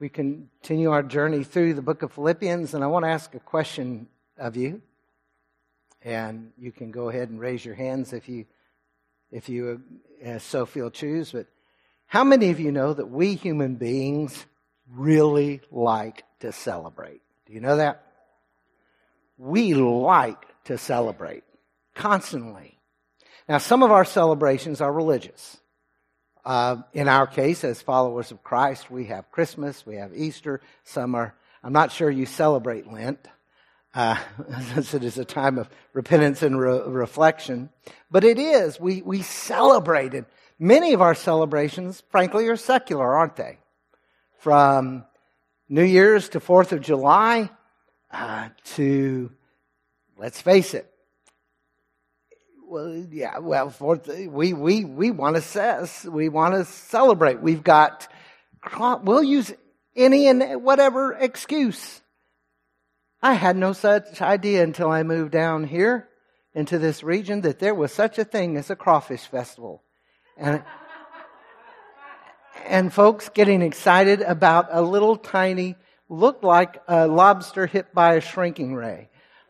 We continue our journey through the book of Philippians, and I want to ask a question of you. And you can go ahead and raise your hands if you so feel choose. But how many of you know that we human beings really like to celebrate? Do you know that? We like to celebrate constantly. Now, some of our celebrations are religious. In our case, as followers of Christ, we have Christmas, we have Easter. Some are, I'm not sure you celebrate Lent, since it is a time of repentance and reflection. But it is, we celebrate it. Many of our celebrations, frankly, are secular, aren't they? From New Year's to 4th of July, to, let's face it, we want to celebrate. We'll use any and whatever excuse. I had no such idea until I moved down here into this region that there was such a thing as a crawfish festival. And folks getting excited about a little tiny, looked like a lobster hit by a shrinking ray.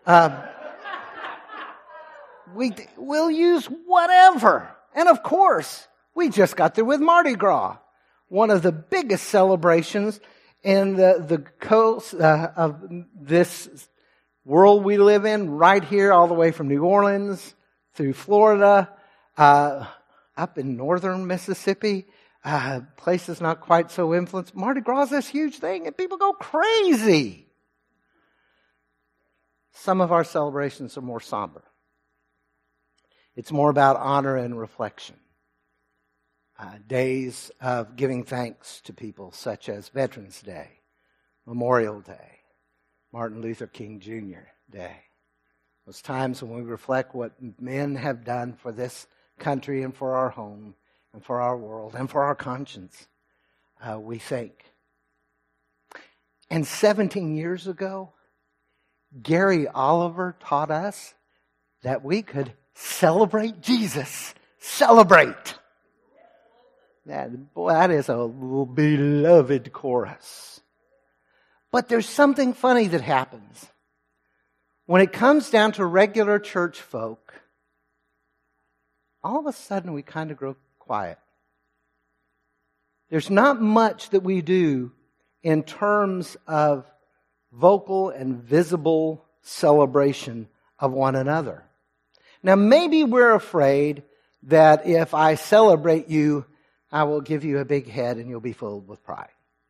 We'll use whatever. And of course, we just got through with Mardi Gras, one of the biggest celebrations in the coast of this world we live in, right here, all the way from New Orleans through Florida, up in northern Mississippi, places not quite so influenced. Mardi Gras is this huge thing, and people go crazy. Some of our celebrations are more somber. It's more about honor and reflection. Days of giving thanks to people such as Veterans Day, Memorial Day, Martin Luther King Jr. Day. Those times when we reflect what men have done for this country and for our home and for our world and for our conscience, we think. And 17 years ago, Gary Oliver taught us that we could celebrate Jesus. Celebrate. That is a beloved chorus. But there's something funny that happens. When it comes down to regular church folk, all of a sudden we kind of grow quiet. There's not much that we do in terms of vocal and visible celebration of one another. Now, maybe we're afraid that if I celebrate you, I will give you a big head and you'll be filled with pride.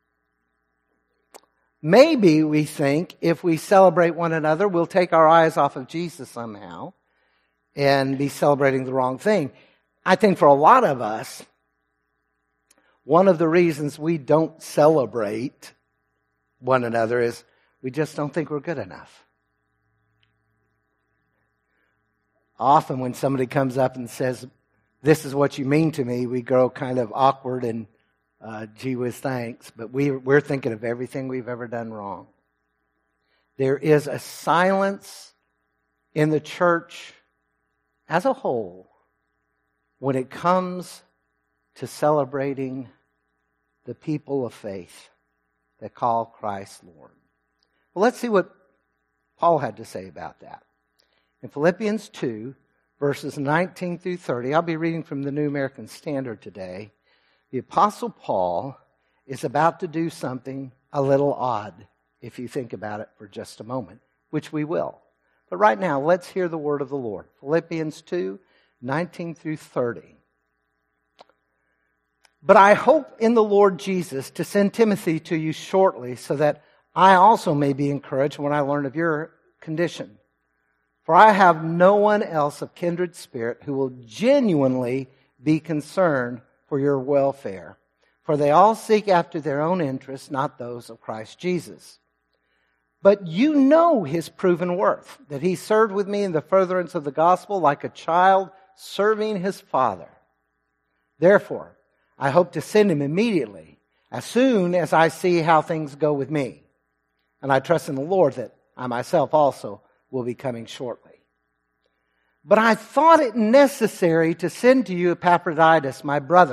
Maybe we think if we celebrate one another, we'll take our eyes off of Jesus somehow and be celebrating the wrong thing. I think for a lot of us, one of the reasons we don't celebrate one another is we just don't think we're good enough. Often when somebody comes up and says, "This is what you mean to me," we grow kind of awkward and gee whiz thanks. But we're thinking of everything we've ever done wrong. There is a silence in the church as a whole when it comes to celebrating the people of faith that call Christ Lord. Well, let's see what Paul had to say about that. In Philippians 2, verses 19 through 30, I'll be reading from the New American Standard today. The Apostle Paul is about to do something a little odd, if you think about it for just a moment, which we will. But right now, let's hear the word of the Lord. Philippians 2, 19 through 30. But I hope in the Lord Jesus to send Timothy to you shortly, so that I also may be encouraged when I learn of your condition. For I have no one else of kindred spirit who will genuinely be concerned for your welfare. For they all seek after their own interests, not those of Christ Jesus. But you know his proven worth, that he served with me in the furtherance of the gospel like a child serving his father. Therefore, I hope to send him immediately, as soon as I see how things go with me. And I trust in the Lord that I myself also will be coming shortly. But I thought it necessary to send to you Epaphroditus, my brother,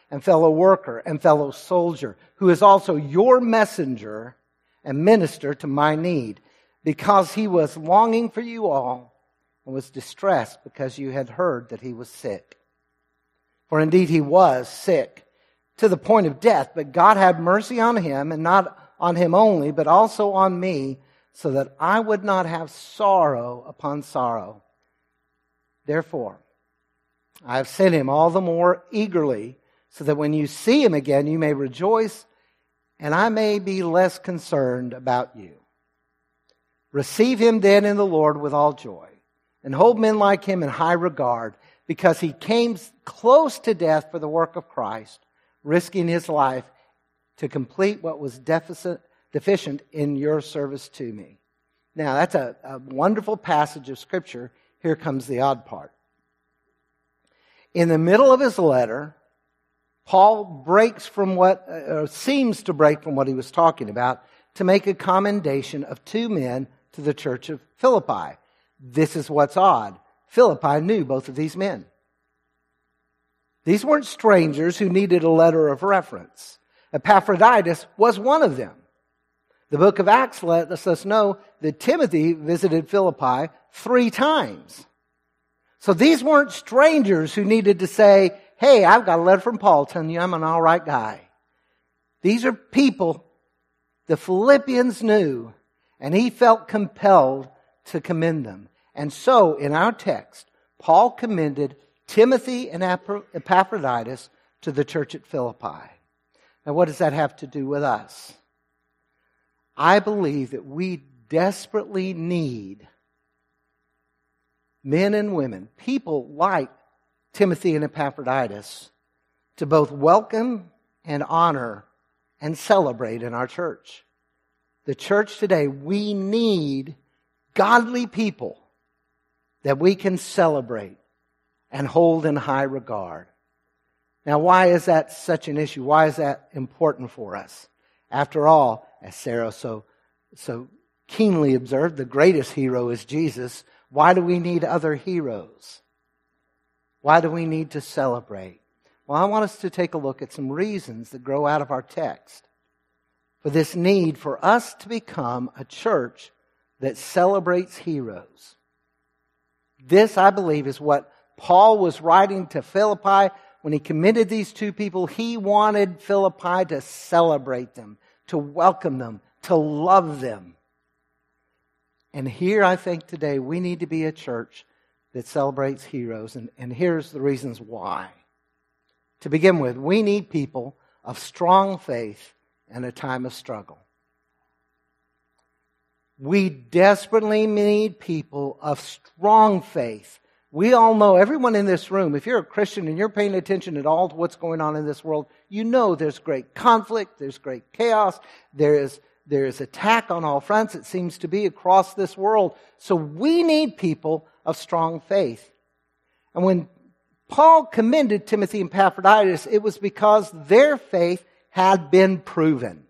and fellow worker and fellow soldier, who is also your messenger and minister to my need, because he was longing for you all and was distressed because you had heard that he was sick. For indeed he was sick to the point of death, but God had mercy on him, and not on him only, but also on me, so that I would not have sorrow upon sorrow. Therefore, I have sent him all the more eagerly, so that when you see him again, you may rejoice, and I may be less concerned about you. Receive him then in the Lord with all joy, and hold men like him in high regard, because he came close to death for the work of Christ, risking his life to complete what was deficient in your service to me. Now, that's a wonderful passage of Scripture. Here comes the odd part. In the middle of his letter, Paul breaks from seems to break from what he was talking about to make a commendation of two men to the church of Philippi. This is what's odd. Philippi knew both of these men. These weren't strangers who needed a letter of reference. Epaphroditus was one of them. The book of Acts lets us know that Timothy visited Philippi 3 times. So these weren't strangers who needed to say, hey, I've got a letter from Paul telling you I'm an all right guy. These are people the Philippians knew, and he felt compelled to commend them. And so, in our text, Paul commended Timothy and Epaphroditus to the church at Philippi. Now, what does that have to do with us? I believe that we desperately need men and women, people like Timothy and Epaphroditus, to both welcome and honor and celebrate in our church. The church today, we need godly people that we can celebrate and hold in high regard. Now, why is that such an issue? Why is that important for us? After all, as Sarah so keenly observed, the greatest hero is Jesus. Why do we need other heroes? Why do we need to celebrate? Well, I want us to take a look at some reasons that grow out of our text for this need for us to become a church that celebrates heroes. This, I believe, is what Paul was writing to Philippi when he commended these two people. He wanted Philippi to celebrate them, to welcome them, to love them. And here I think today we need to be a church that celebrates heroes. And here's the reasons why. To begin with, we need people of strong faith in a time of struggle. We desperately need people of strong faith. We all know, everyone in this room, if you're a Christian and you're paying attention at all to what's going on in this world, you know there's great conflict, there's great chaos, there is attack on all fronts, it seems to be, across this world. So we need people of strong faith. And when Paul commended Timothy and Epaphroditus, it was because their faith had been proven.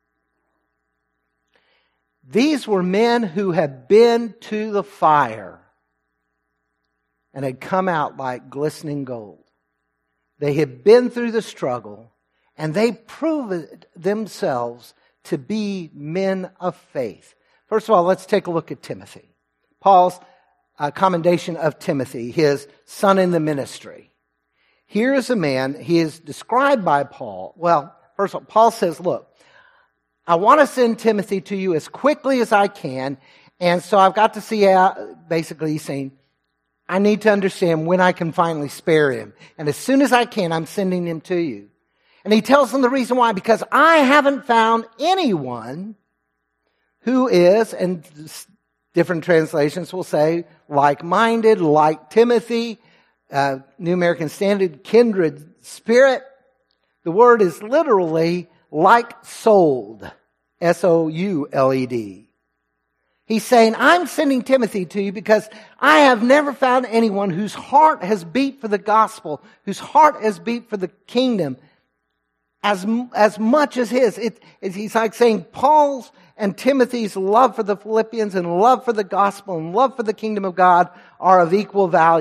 These were men who had been to the fire and had come out like glistening gold. They had been through the struggle, and they proved themselves to be men of faith. First of all, let's take a look at Timothy. Paul's commendation of Timothy, his son in the ministry. Here is a man, he is described by Paul. Well, first of all, Paul says, look, I want to send Timothy to you as quickly as I can, and so I've got to see out, basically he's saying, I need to understand when I can finally spare him. And as soon as I can, I'm sending him to you. And he tells them the reason why, because I haven't found anyone who is, and different translations will say, like-minded, like Timothy, New American Standard, kindred spirit. The word is literally like-souled, S-O-U-L-E-D. He's saying, I'm sending Timothy to you because I have never found anyone whose heart has beat for the gospel, whose heart has beat for the kingdom as much as his. He's like saying Paul's and Timothy's love for the Philippians and love for the gospel and love for the kingdom of God are of equal value.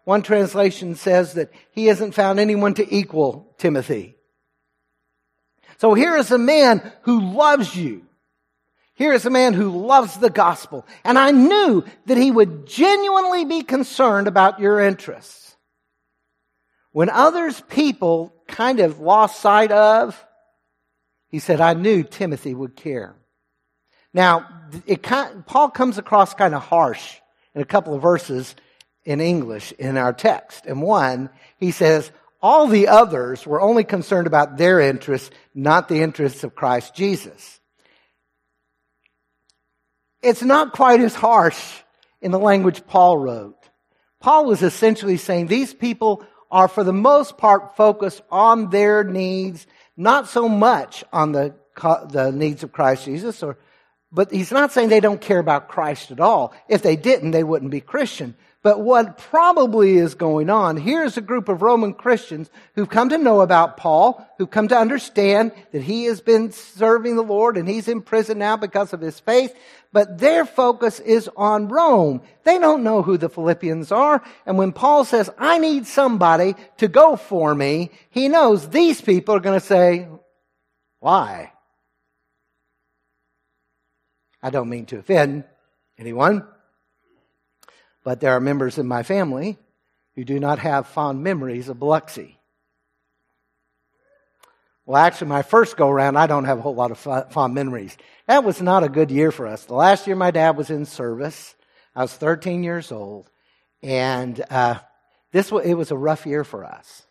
One translation says that he hasn't found anyone to equal Timothy. So here is a man who loves you. Here is a man who loves the gospel. And I knew that he would genuinely be concerned about your interests. When others people kind of lost sight of, he said, I knew Timothy would care. Now, Paul comes across kind of harsh in a couple of verses in English in our text. And one, he says, all the others were only concerned about their interests, not the interests of Christ Jesus. It's not quite as harsh in the language Paul wrote. Paul was essentially saying these people are for the most part focused on their needs, not so much on the needs of Christ Jesus. But he's not saying they don't care about Christ at all. If they didn't, they wouldn't be Christian. But what probably is going on, here's a group of Roman Christians who've come to know about Paul, who've come to understand that he has been serving the Lord and he's in prison now because of his faith. But their focus is on Rome. They don't know who the Philippians are. And when Paul says, I need somebody to go for me, he knows these people are going to say, why? I don't mean to offend anyone, but there are members in my family who do not have fond memories of Biloxi. Well, actually, my first go-around, I don't have a whole lot of fond memories. That was not a good year for us. The last year my dad was in service, I was 13 years old, and it was a rough year for us.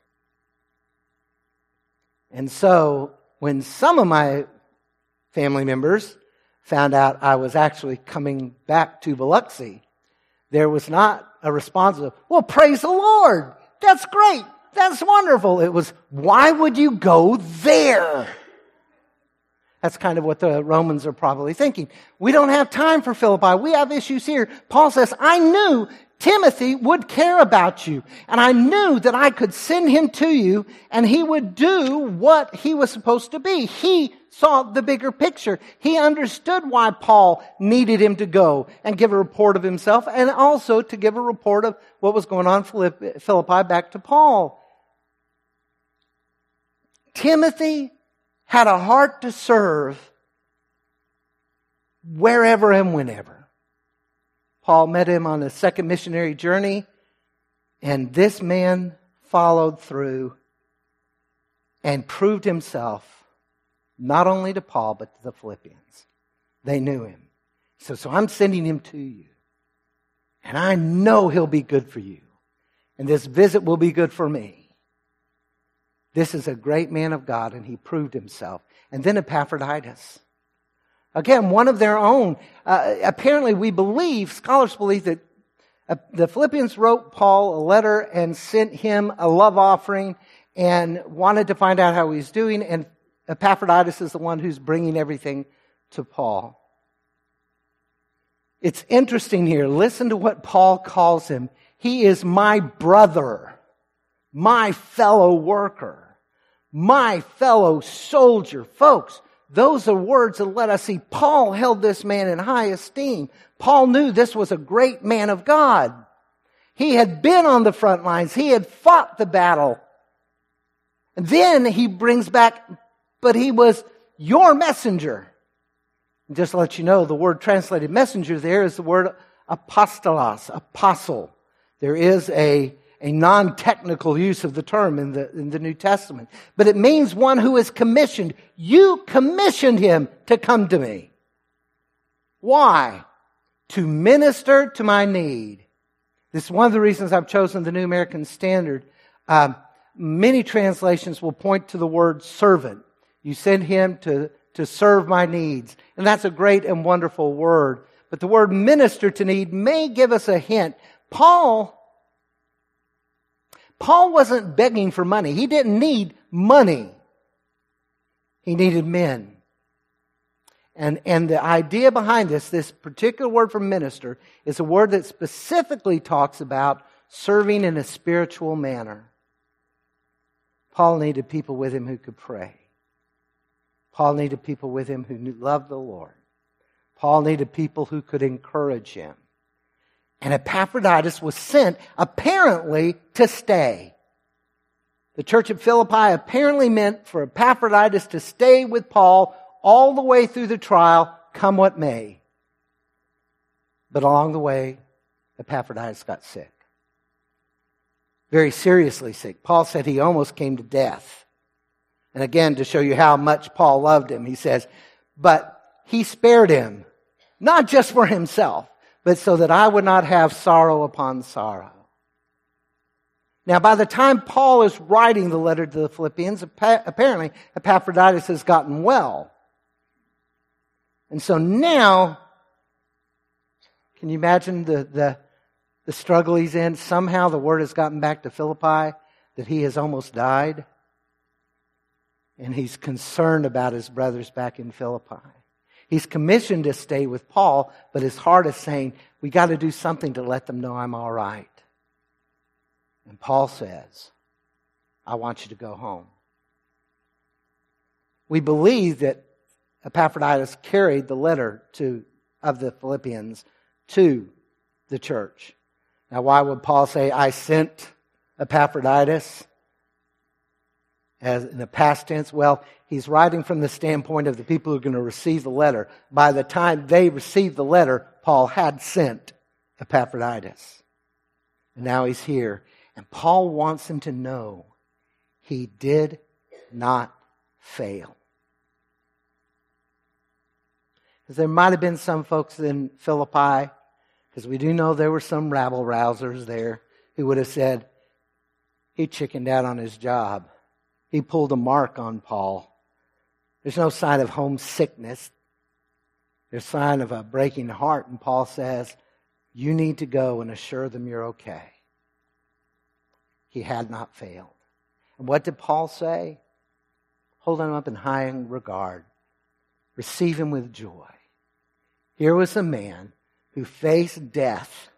And so, when some of my family members found out I was actually coming back to Biloxi, there was not a response of, well, praise the Lord. That's great. That's wonderful. It was, why would you go there? That's kind of what the Romans are probably thinking. We don't have time for Philippi. We have issues here. Paul says, I knew Timothy would care about you. And I knew that I could send him to you and he would do what he was supposed to be. He saw the bigger picture. He understood why Paul needed him to go and give a report of himself and also to give a report of what was going on in Philippi back to Paul. Timothy had a heart to serve wherever and whenever. Paul met him on a second missionary journey, and this man followed through and proved himself not only to Paul, but to the Philippians. They knew him. So I'm sending him to you. And I know he'll be good for you. And this visit will be good for me. This is a great man of God, and he proved himself. And then Epaphroditus. Again, one of their own. Apparently, scholars believe that the Philippians wrote Paul a letter and sent him a love offering and wanted to find out how he's doing. And Epaphroditus is the one who's bringing everything to Paul. It's interesting here. Listen to what Paul calls him. He is my brother, my fellow worker, my fellow soldier. Folks, those are words that let us see Paul held this man in high esteem. Paul knew this was a great man of God. He had been on the front lines. He had fought the battle. And then he brings back, but he was your messenger. And just to let you know, the word translated messenger there is the word apostolos, apostle. There is a non-technical use of the term in the New Testament. But it means one who is commissioned. You commissioned him to come to me. Why? To minister to my need. This is one of the reasons I've chosen the New American Standard. Many translations will point to the word servant. You send him to serve my needs. And that's a great and wonderful word. But the word minister to need may give us a hint. Paul wasn't begging for money. He didn't need money. He needed men. And the idea behind this particular word for minister, is a word that specifically talks about serving in a spiritual manner. Paul needed people with him who could pray. Paul needed people with him who loved the Lord. Paul needed people who could encourage him. And Epaphroditus was sent apparently to stay. The church at Philippi apparently meant for Epaphroditus to stay with Paul all the way through the trial, come what may. But along the way, Epaphroditus got sick. Very seriously sick. Paul said he almost came to death. And again, to show you how much Paul loved him, he says, but he spared him, not just for himself, but so that I would not have sorrow upon sorrow. Now, by the time Paul is writing the letter to the Philippians, apparently Epaphroditus has gotten well. And so now, can you imagine the struggle he's in? Somehow the word has gotten back to Philippi that he has almost died. And he's concerned about his brothers back in Philippi. He's commissioned to stay with Paul, but his heart is saying, we got to do something to let them know I'm all right. And Paul says, I want you to go home. We believe that Epaphroditus carried the letter of the Philippians to the church. Now, why would Paul say, I sent Epaphroditus as in the past tense? Well, he's writing from the standpoint of the people who are going to receive the letter. By the time they received the letter, Paul had sent Epaphroditus. And now he's here. And Paul wants him to know he did not fail. Because there might have been some folks in Philippi, because we do know there were some rabble-rousers there who would have said, he chickened out on his job. He pulled a mark on Paul. There's no sign of homesickness. There's a sign of a breaking heart. And Paul says, you need to go and assure them you're okay. He had not failed. And what did Paul say? Hold him up in high regard. Receive him with joy. Here was a man who faced death,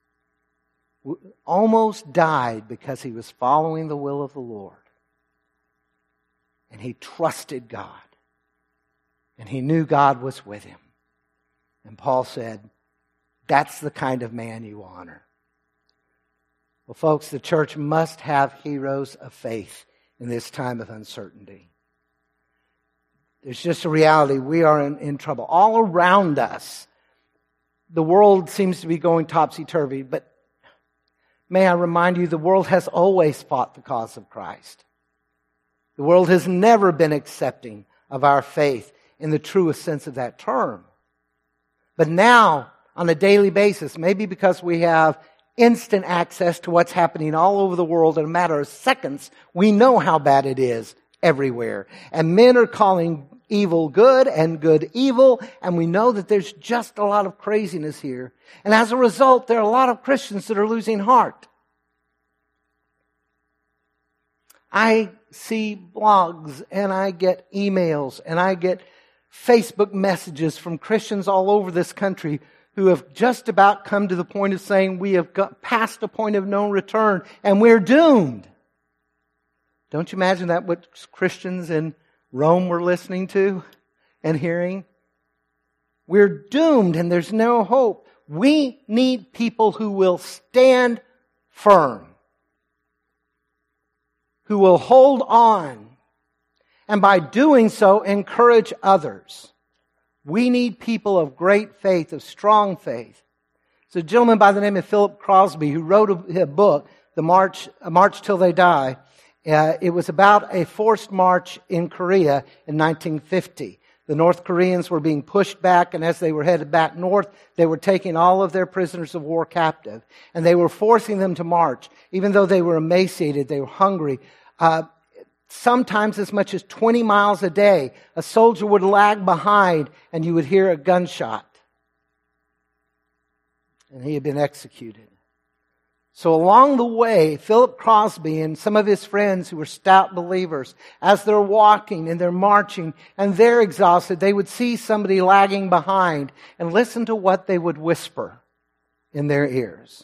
almost died because he was following the will of the Lord. And he trusted God. And he knew God was with him. And Paul said, that's the kind of man you honor. Well, folks, the church must have heroes of faith in this time of uncertainty. There's just a reality. We are in trouble. All around us, the world seems to be going topsy-turvy. But may I remind you, the world has always fought the cause of Christ. The world has never been accepting of our faith in the truest sense of that term. But now, on a daily basis, maybe because we have instant access to what's happening all over the world in a matter of seconds, we know how bad it is everywhere. And men are calling evil good and good evil, and we know that there's just a lot of craziness here. And as a result, there are a lot of Christians that are losing heart. I see blogs, and I get emails, and I get Facebook messages from Christians all over this country who have just about come to the point of saying we have got past a point of no return and we're doomed. Don't you imagine that what Christians in Rome were listening to and hearing? We're doomed and there's no hope. We need people who will stand firm, who will hold on, and by doing so, encourage others. We need people of great faith, of strong faith. There's a gentleman by the name of Philip Crosby who wrote a book, A March Till They Die. It was about a forced march in Korea in 1950. The North Koreans were being pushed back, and as they were headed back north, they were taking all of their prisoners of war captive. And they were forcing them to march. Even though they were emaciated, they were hungry. Sometimes as much as 20 miles a day, a soldier would lag behind and you would hear a gunshot. And he had been executed. So along the way, Philip Crosby and some of his friends who were stout believers, as they're walking and they're marching and they're exhausted, they would see somebody lagging behind and listen to what they would whisper in their ears.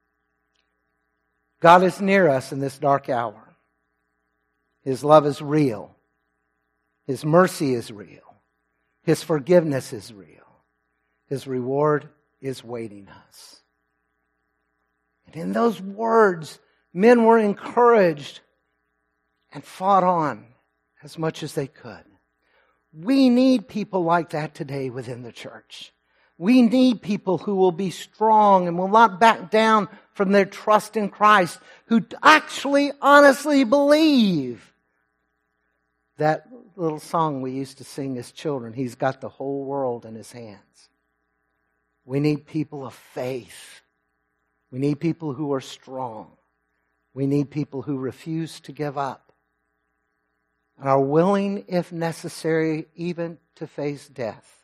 God is near us in this dark hour. His love is real. His mercy is real. His forgiveness is real. His reward is waiting us. And in those words, men were encouraged and fought on as much as they could. We need people like that today within the church. We need people who will be strong and will not back down from their trust in Christ, who actually honestly believe that little song we used to sing as children, He's got the whole world in His hands. We need people of faith. We need people who are strong. We need people who refuse to give up and are willing, if necessary, even to face death.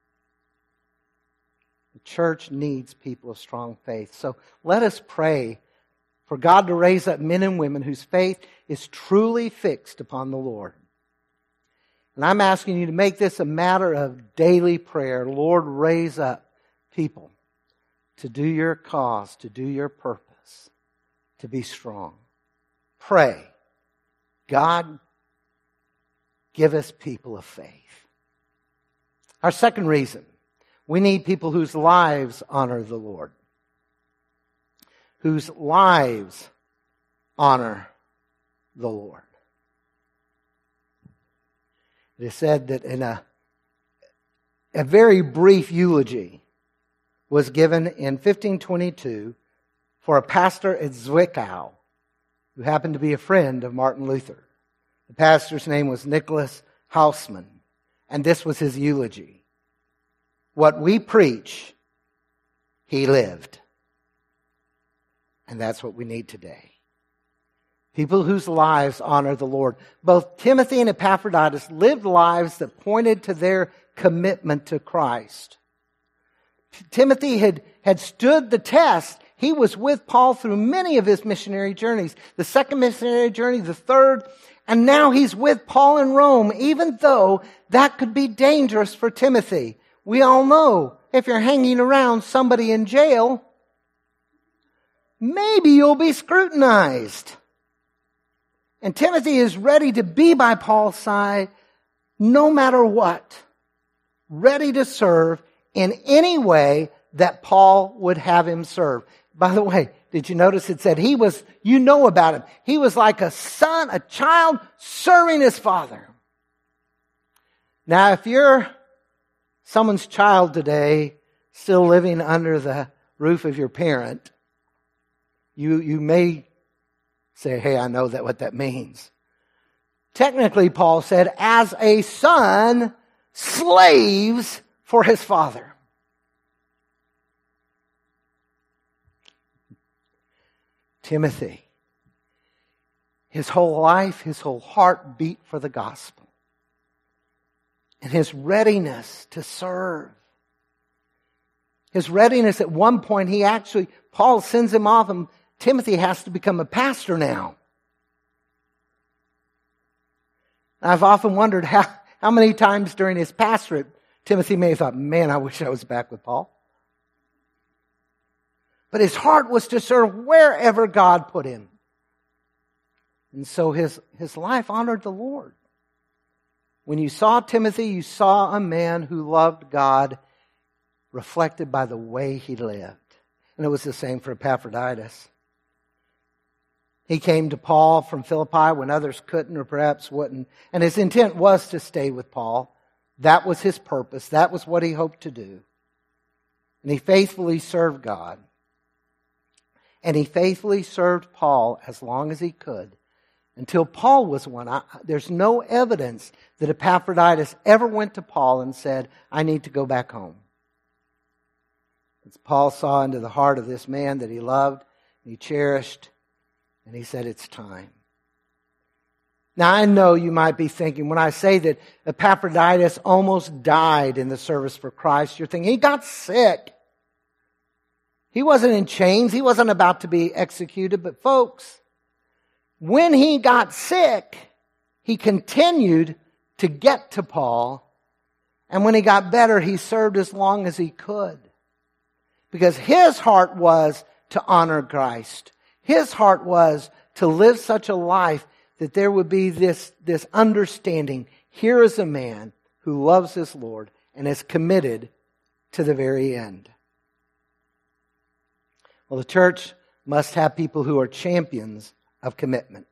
The church needs people of strong faith. So let us pray for God to raise up men and women whose faith is truly fixed upon the Lord. And I'm asking you to make this a matter of daily prayer. Lord, raise up people to do your cause, to do your purpose, to be strong. Pray, God, give us people of faith. Our second reason, we need people whose lives honor the Lord. Whose lives honor the Lord. It is said that in a very brief eulogy was given in 1522 for a pastor at Zwickau who happened to be a friend of Martin Luther. The pastor's name was Nicholas Hausmann, and this was his eulogy. What we preach, he lived. And that's what we need today. People whose lives honor the Lord. Both Timothy and Epaphroditus lived lives that pointed to their commitment to Christ. Timothy had stood the test. He was with Paul through many of his missionary journeys. The second missionary journey, the third, and now he's with Paul in Rome, even though that could be dangerous for Timothy. We all know if you're hanging around somebody in jail, maybe you'll be scrutinized. And Timothy is ready to be by Paul's side no matter what. Ready to serve in any way that Paul would have him serve. By the way, did you notice it said he was, you know about him. He was like a son, a child serving his father. Now, if you're someone's child today, still living under the roof of your parent, you may say, hey, I know what that means. Technically, Paul said, as a son, slaves for his father. Timothy, his whole life, his whole heart beat for the gospel. And his readiness to serve. His readiness at one point, Paul sends him off and Timothy has to become a pastor now. I've often wondered how many times during his pastorate, Timothy may have thought, man, I wish I was back with Paul. But his heart was to serve wherever God put him. And so his life honored the Lord. When you saw Timothy, you saw a man who loved God reflected by the way he lived. And it was the same for Epaphroditus. He came to Paul from Philippi when others couldn't or perhaps wouldn't. And his intent was to stay with Paul. That was his purpose. That was what he hoped to do. And he faithfully served God. And he faithfully served Paul as long as he could. Until Paul was one. There's no evidence that Epaphroditus ever went to Paul and said, I need to go back home. As Paul saw into the heart of this man that he loved, he cherished, and he said, it's time. Now I know you might be thinking, when I say that Epaphroditus almost died in the service for Christ, you're thinking, he got sick. He wasn't in chains. He wasn't about to be executed. But folks, when he got sick, he continued to get to Paul. And when he got better, he served as long as he could. Because his heart was to honor Christ. His heart was to live such a life that there would be this understanding. Here is a man who loves his Lord and is committed to the very end. Well, the church must have people who are champions of commitment.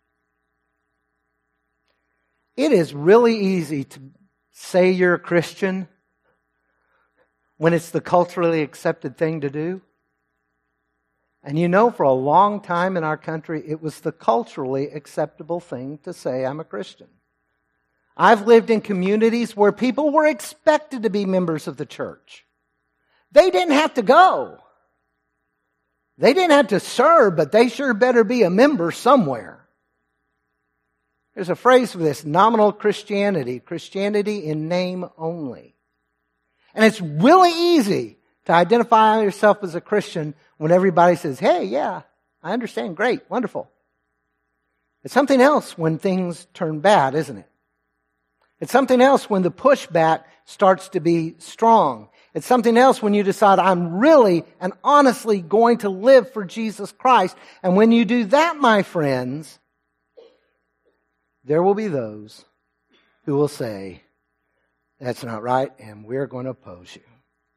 It is really easy to say you're a Christian when it's the culturally accepted thing to do. And you know, for a long time in our country, it was the culturally acceptable thing to say, I'm a Christian. I've lived in communities where people were expected to be members of the church. They didn't have to go. They didn't have to serve, but they sure better be a member somewhere. There's a phrase for this, nominal Christianity, Christianity in name only. And it's really easy to identify yourself as a Christian when everybody says, hey, yeah, I understand, great, wonderful. It's something else when things turn bad, isn't it? It's something else when the pushback starts to be strong. It's something else when you decide, I'm really and honestly going to live for Jesus Christ. And when you do that, my friends, there will be those who will say, that's not right, and we're going to oppose you.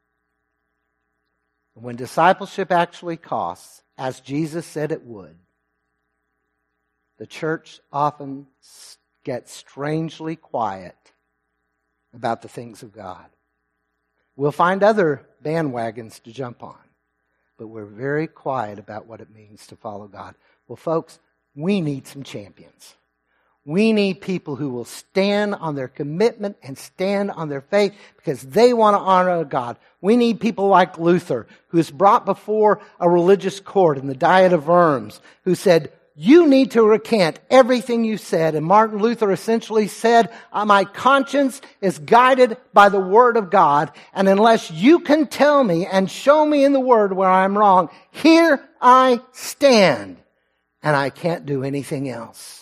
When discipleship actually costs, as Jesus said it would, the church often gets strangely quiet about the things of God. We'll find other bandwagons to jump on, but we're very quiet about what it means to follow God. Well, folks, we need some champions. We need people who will stand on their commitment and stand on their faith because they want to honor God. We need people like Luther, who is brought before a religious court in the Diet of Worms, who said, you need to recant everything you said. And Martin Luther essentially said, my conscience is guided by the Word of God, and unless you can tell me and show me in the Word where I'm wrong, here I stand, and I can't do anything else.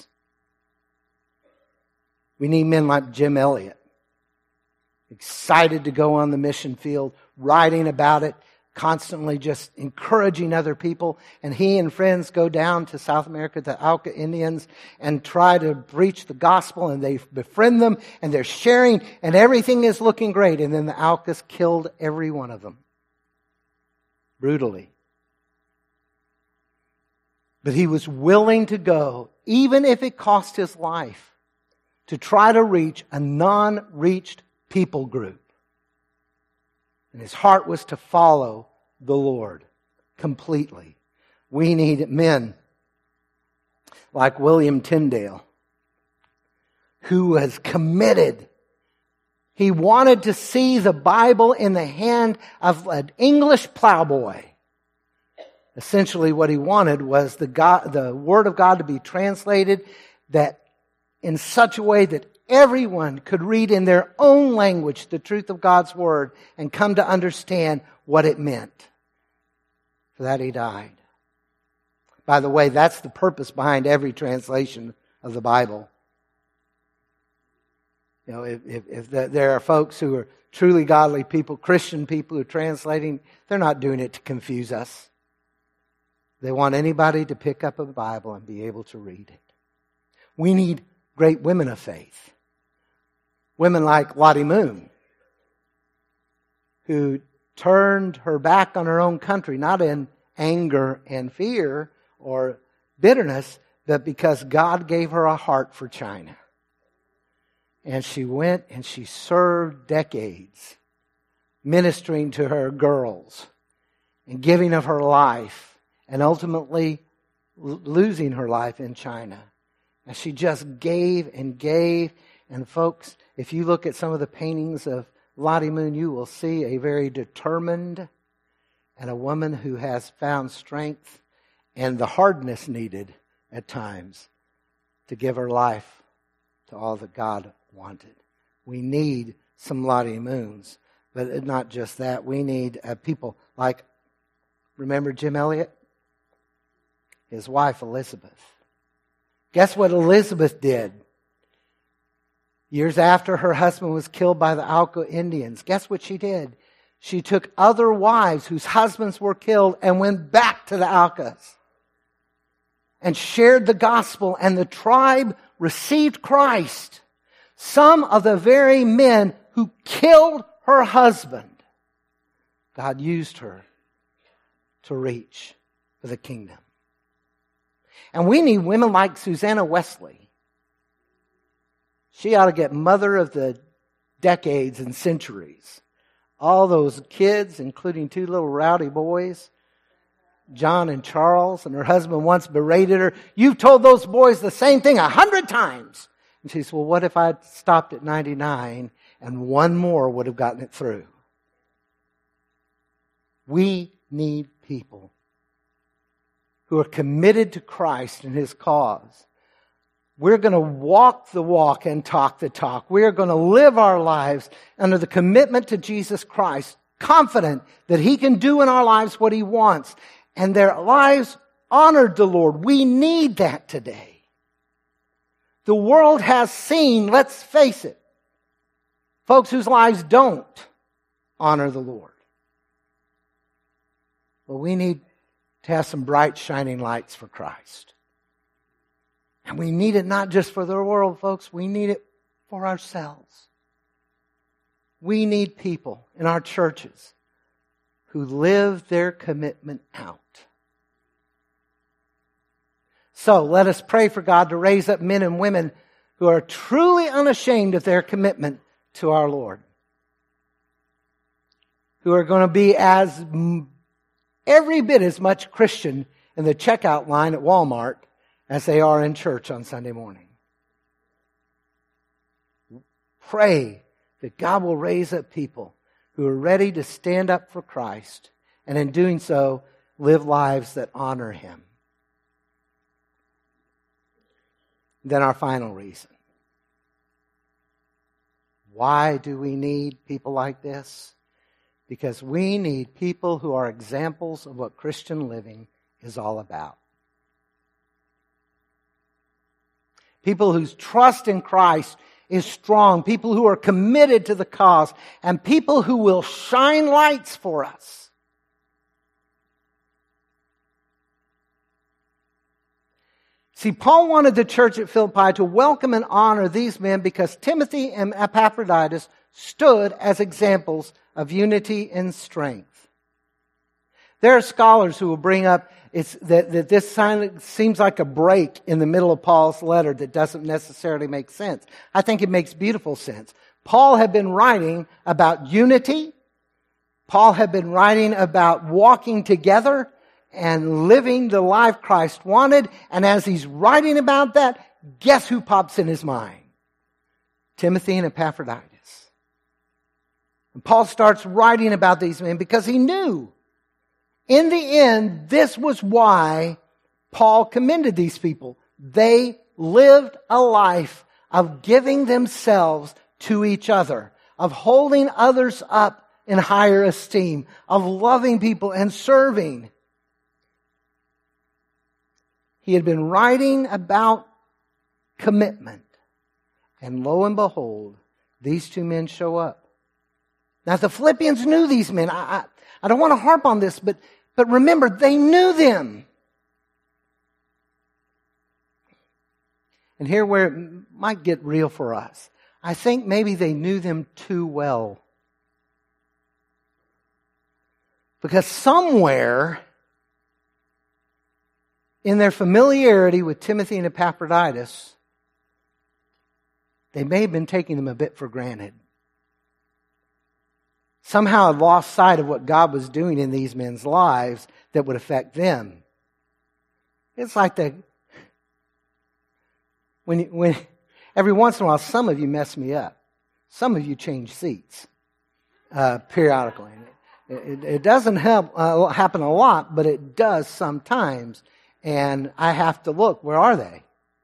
We need men like Jim Elliot, excited to go on the mission field, writing about it, constantly just encouraging other people. And he and friends go down to South America, the Auca Indians, and try to preach the gospel, and they befriend them, and they're sharing, and everything is looking great. And then the Aucas killed every one of them. Brutally. But he was willing to go, even if it cost his life, to try to reach a non-reached people group. And his heart was to follow the Lord completely. We need men like William Tyndale, who was committed. He wanted to see the Bible in the hand of an English plowboy. Essentially what he wanted was the Word of God to be translated that in such a way that everyone could read in their own language the truth of God's Word and come to understand what it meant. For that he died. By the way, that's the purpose behind every translation of the Bible. You know, if there are folks who are truly godly people, Christian people who are translating, they're not doing it to confuse us. They want anybody to pick up a Bible and be able to read it. We need great women of faith. Women like Lottie Moon, who turned her back on her own country, not in anger and fear or bitterness, but because God gave her a heart for China. And she went and she served decades, ministering to her girls and giving of her life, and ultimately losing her life in China. And she just gave and gave. And folks, if you look at some of the paintings of Lottie Moon, you will see a very determined and a woman who has found strength and the hardness needed at times to give her life to all that God wanted. We need some Lottie Moons, but not just that. We need people like, remember Jim Elliot? His wife Elizabeth. Guess what Elizabeth did? Years after her husband was killed by the Auca Indians, guess what she did? She took other wives whose husbands were killed and went back to the Aucas and shared the gospel, and the tribe received Christ. Some of the very men who killed her husband, God used her to reach. for the kingdom. And we need women like Susanna Wesley. She ought to get Mother of the Decades and Centuries. All those kids, including 2 little rowdy boys, John and Charles, and her husband once berated her. You've told those boys the same thing 100 times. And she said, well, what if I'd stopped at 99 and one more would have gotten it through? We need people who are committed to Christ and His cause. We're going to walk the walk and talk the talk. We are going to live our lives under the commitment to Jesus Christ, confident that He can do in our lives what He wants. And their lives honored the Lord. We need that today. The world has seen, let's face it, folks whose lives don't honor the Lord. But we need to have some bright, shining lights for Christ. And we need it not just for the world, folks. We need it for ourselves. We need people in our churches who live their commitment out. So let us pray for God to raise up men and women who are truly unashamed of their commitment to our Lord. Who are going to be every bit as much Christian in the checkout line at Walmart as they are in church on Sunday morning. Pray that God will raise up people who are ready to stand up for Christ, and in doing so, live lives that honor Him. Then our final reason. Why do we need people like this? Because we need people who are examples of what Christian living is all about. People whose trust in Christ is strong. People who are committed to the cause. And people who will shine lights for us. See, Paul wanted the church at Philippi to welcome and honor these men because Timothy and Epaphroditus stood as examples of unity and strength. There are scholars who will bring up that this seems like a break in the middle of Paul's letter that doesn't necessarily make sense. I think it makes beautiful sense. Paul had been writing about unity. Paul had been writing about walking together and living the life Christ wanted. And as he's writing about that, guess who pops in his mind? Timothy and Epaphroditus. And Paul starts writing about these men because he knew in the end, this was why Paul commended these people. They lived a life of giving themselves to each other, of holding others up in higher esteem, of loving people and serving. He had been writing about commitment. And lo and behold, these 2 men show up. Now the Philippians knew these men. I don't want to harp on this, but remember, they knew them. And here where it might get real for us. I think maybe they knew them too well. Because somewhere in their familiarity with Timothy and Epaphroditus, they may have been taking them a bit for granted. Somehow had lost sight of what God was doing in these men's lives that would affect them. It's like when every once in a while, some of you mess me up. Some of you change seats periodically. It doesn't happen a lot, but it does sometimes. And I have to look, where are they?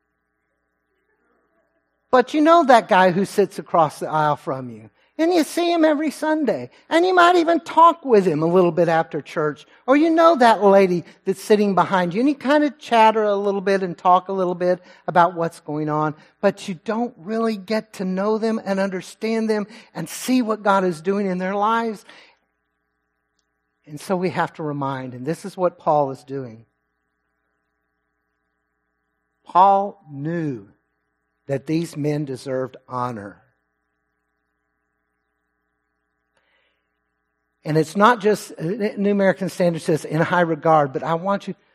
But you know that guy who sits across the aisle from you. And you see him every Sunday. And you might even talk with him a little bit after church. Or you know that lady that's sitting behind you. And you kind of chatter a little bit and talk a little bit about what's going on. But you don't really get to know them and understand them and see what God is doing in their lives. And so we have to remind, and this is what Paul is doing. Paul knew that these men deserved honor. And it's not just, New American Standard says, in high regard, but I want you,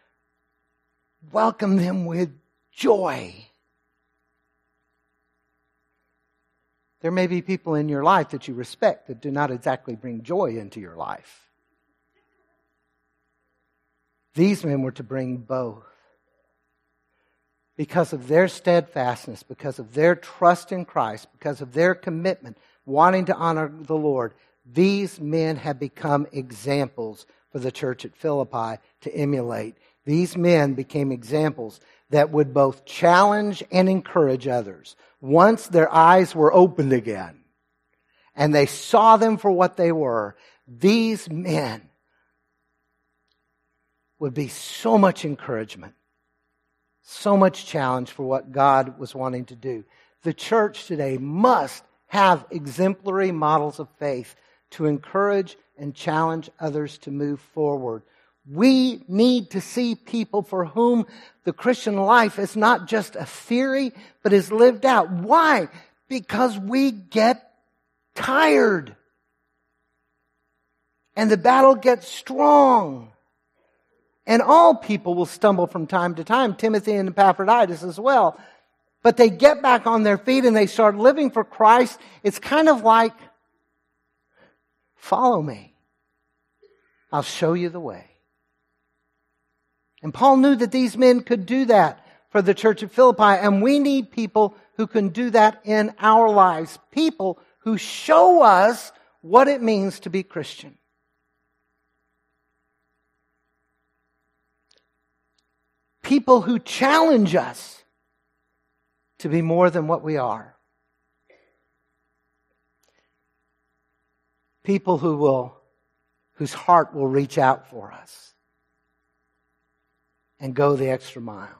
welcome them with joy. There may be people in your life that you respect that do not exactly bring joy into your life. These men were to bring both. Because of their steadfastness, because of their trust in Christ, because of their commitment, wanting to honor the Lord, these men have become examples for the church at Philippi to emulate. These men became examples that would both challenge and encourage others. Once their eyes were opened again and they saw them for what they were, these men would be so much encouragement, so much challenge for what God was wanting to do. The church today must have exemplary models of faith to encourage and challenge others to move forward. We need to see people for whom the Christian life is not just a theory, but is lived out. Why? Because we get tired. And the battle gets strong. And all people will stumble from time to time, Timothy and Epaphroditus as well. But they get back on their feet and they start living for Christ. It's kind of like, follow me. I'll show you the way. And Paul knew that these men could do that for the church at Philippi. And we need people who can do that in our lives. People who show us what it means to be Christian. People who challenge us to be more than what we are. People whose heart will reach out for us and go the extra mile.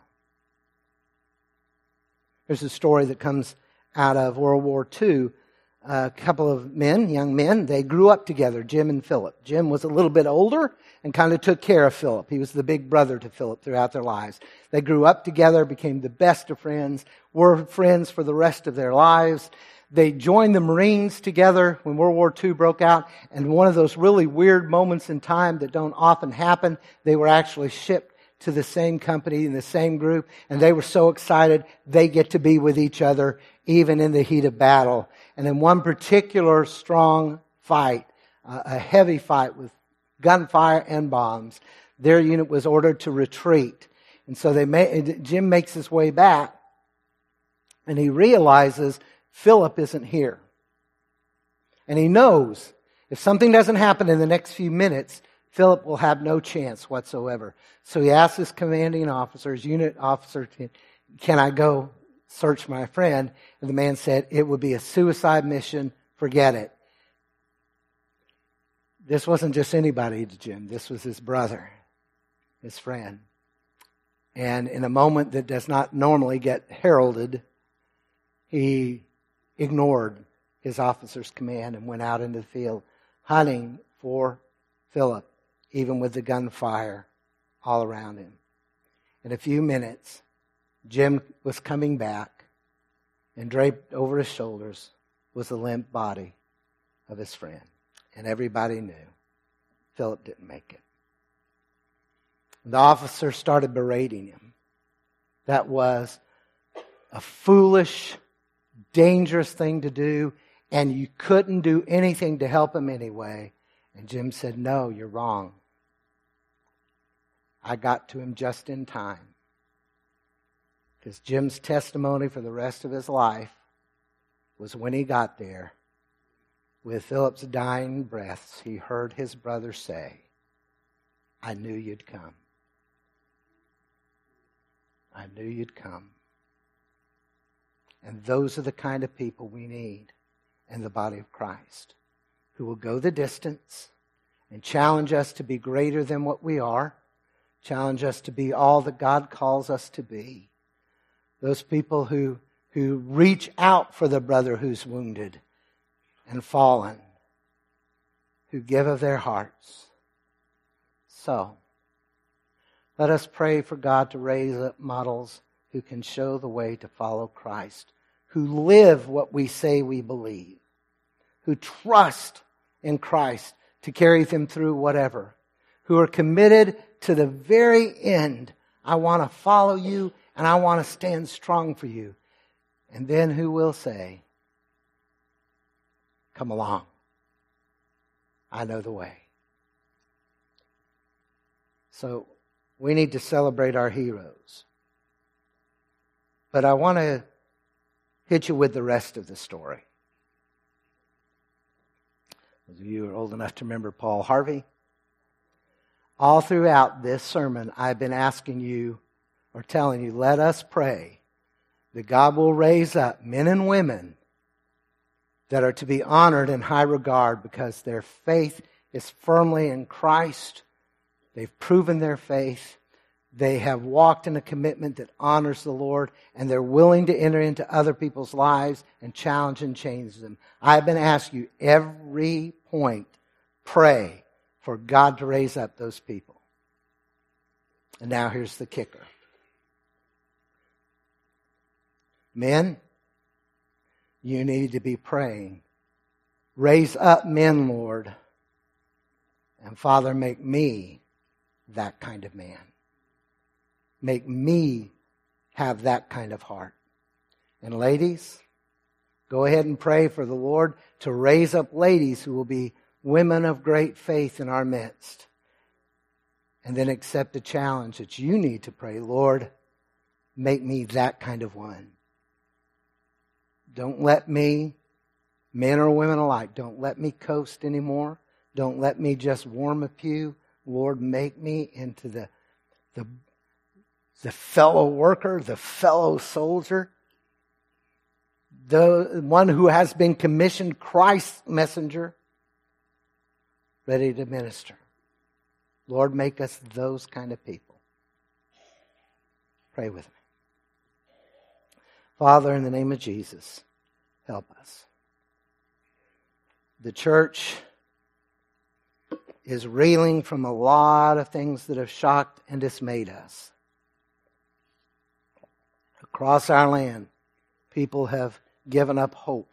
There's a story that comes out of World War II. A couple of young men, they grew up together, Jim and Philip. Jim was a little bit older and kind of took care of Philip. He was the big brother to Philip throughout their lives. They grew up together, became the best of friends, were friends for the rest of their lives. They joined the Marines together when World War II broke out, and one of those really weird moments in time that don't often happen, they were actually shipped to the same company in the same group, and they were so excited they get to be with each other even in the heat of battle. And in one particular strong fight, a heavy fight with gunfire and bombs, their unit was ordered to retreat. And so Jim makes his way back, and he realizes Philip isn't here. And he knows if something doesn't happen in the next few minutes, Philip will have no chance whatsoever. So he asks his commanding officer, his unit officer, can I go search my friend? And the man said, it would be a suicide mission. Forget it. This wasn't just anybody to Jim. This was his brother, his friend. And in a moment that does not normally get heralded, he ignored his officer's command and went out into the field hunting for Philip, even with the gunfire all around him. In a few minutes, Jim was coming back, and draped over his shoulders was the limp body of his friend. And everybody knew Philip didn't make it. The officer started berating him. That was a foolish, dangerous thing to do, and you couldn't do anything to help him anyway. And Jim said, no, you're wrong. I got to him just in time. Because Jim's testimony for the rest of his life was when he got there, with Philip's dying breaths, he heard his brother say, I knew you'd come. I knew you'd come. And those are the kind of people we need in the body of Christ, who will go the distance and challenge us to be greater than what we are, challenge us to be all that God calls us to be. Those people who reach out for the brother who's wounded and fallen, who give of their hearts. So, let us pray for God to raise up models who can show the way to follow Christ, who live what we say we believe, who trust in Christ to carry them through whatever, who are committed to the very end I want to follow you, and I want to stand strong for you. And then who will say, come along. I know the way. So we need to celebrate our heroes. But I want to hit you with the rest of the story. Those of you who are old enough to remember Paul Harvey. All throughout this sermon, I've been asking you or telling you, let us pray that God will raise up men and women that are to be honored in high regard because their faith is firmly in Christ. They've proven their faith. They have walked in a commitment that honors the Lord, and they're willing to enter into other people's lives and challenge and change them. I've been asking you every point, pray for God to raise up those people. And now here's the kicker. Men, you need to be praying. Raise up men, Lord. And Father, make me that kind of man. Make me have that kind of heart. And ladies, go ahead and pray for the Lord to raise up ladies who will be women of great faith in our midst. And then accept the challenge that you need to pray, Lord, make me that kind of woman. Don't let me, men or women alike, don't let me coast anymore. Don't let me just warm a pew. Lord, make me into the fellow worker, the fellow soldier, the one who has been commissioned Christ's messenger, ready to minister. Lord, make us those kind of people. Pray with me. Father, in the name of Jesus, help us. The church is reeling from a lot of things that have shocked and dismayed us. Across our land, people have given up hope.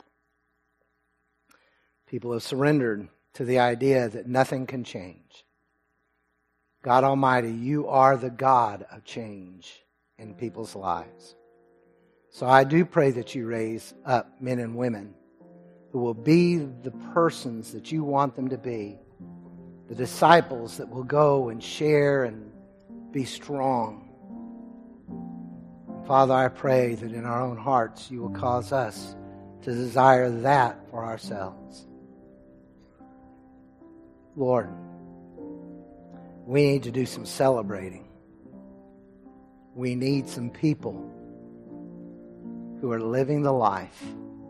People have surrendered to the idea that nothing can change. God Almighty, you are the God of change in people's lives. So I do pray that you raise up men and women who will be the persons that you want them to be, the disciples that will go and share and be strong. Father, I pray that in our own hearts you will cause us to desire that for ourselves. Lord, we need to do some celebrating. We need some people who are living the life.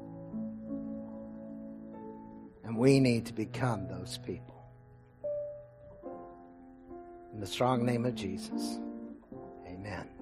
And we need to become those people. In the strong name of Jesus, amen.